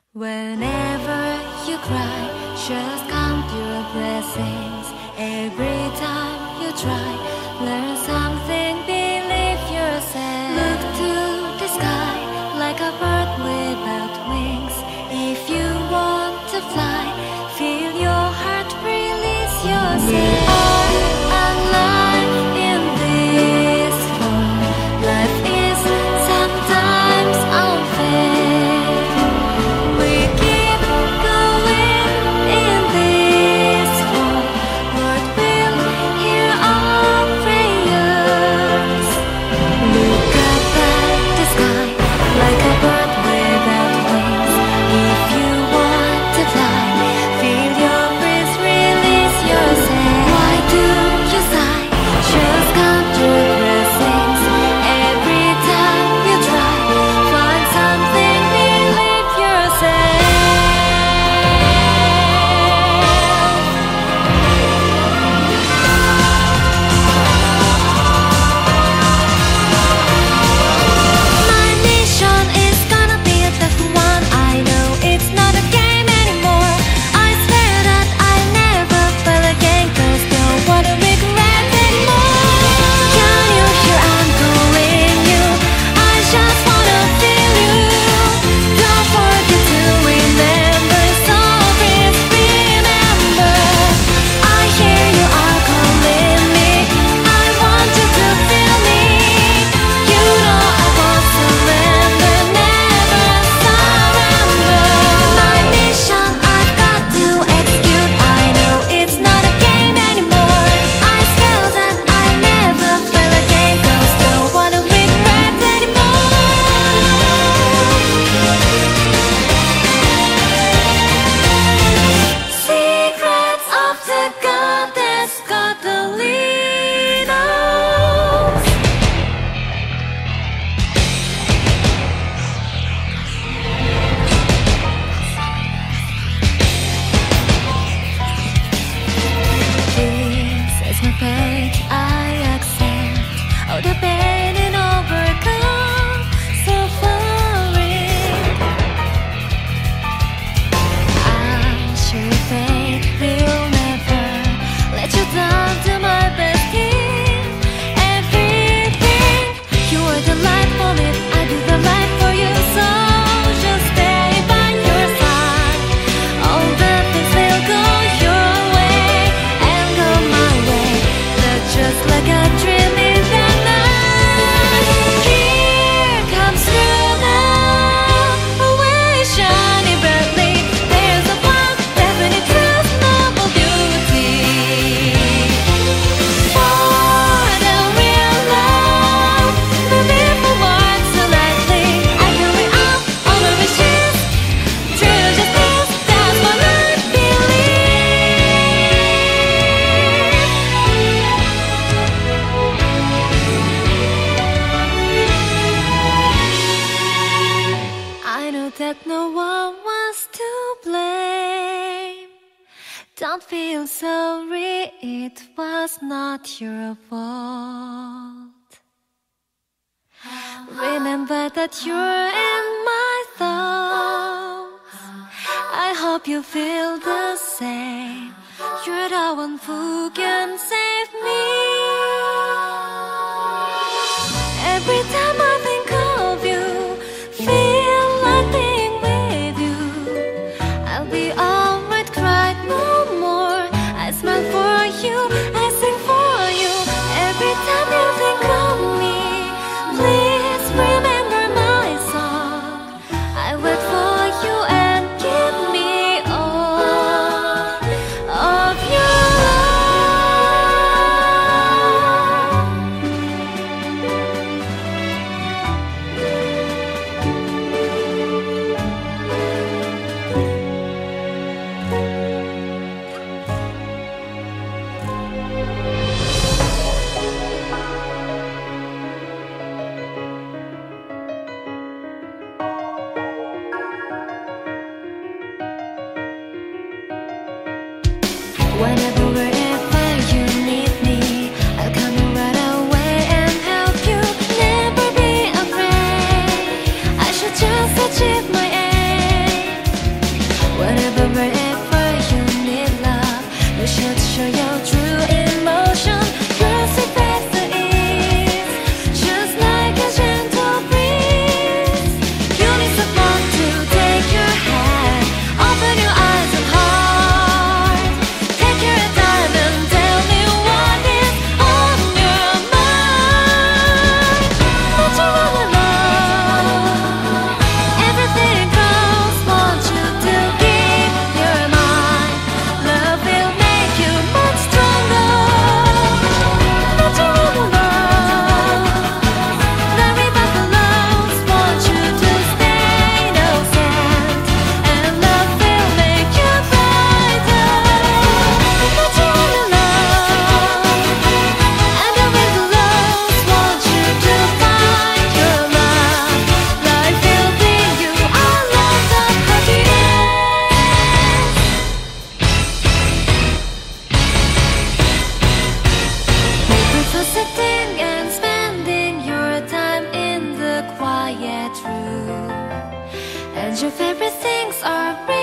Whenever you cry, just count your blessings. Every time you try, learn something, believe yourself. Look to the sky like a bird without wings. If you want to fly, feel your heart, release yourself. We are alive in this world. Life is sometimes unfair. We keep going in this world. Lord will hear our prayers. Look up at the sky like a bird without wings. If you want to fly, feel your breeze, release yourself. Why do you sigh? Just count your blessings. Every time you try, find something, believe yourself. My mission is gonna be a tough one. I know it's not a game anymore. I swear that I never fail again, 'cause don't wanna regret anymore. Can you hear I'm calling you? I just wanna feel you. Don't forget to remember, so please remember. I hear you are calling me. I want you to feel me. You know I won't surrender, never surrender. My mission I've got to execute. I know it's not a game anymore. I swear that I never fail again, 'cause don't wanna regret anymore. Secrets of the goddess, God the lead us. This is my fate, I accept all the pain and overcome suffering. I'm sure fate will never let you down. Do my best, give everything. You are the light for me, I do the light for you. So just stay by your side. All the things will go your way and go my way. That's just like a dream in the night. Here comes through now, always shining brightly. There's a one definite truth, noble beauty. For the real love, moving forward so lightly. I carry out all my wishes. True justice, that's what I believe. I know that no one was to blame. Don't feel sorry, it was not your fault. Remember that you're in my thoughts. I hope you feel the same. You're the one who can save me. Every time I think of you, feel like being with you. I'll be alright, cry no more. I smile for you, I sing for you. Every time you think of me, please remember my song. I wait for you and give me all of your whenever, wherever you need me, I'll come right away and help you. Never be afraid, I should just achieve my aim. your favorite things are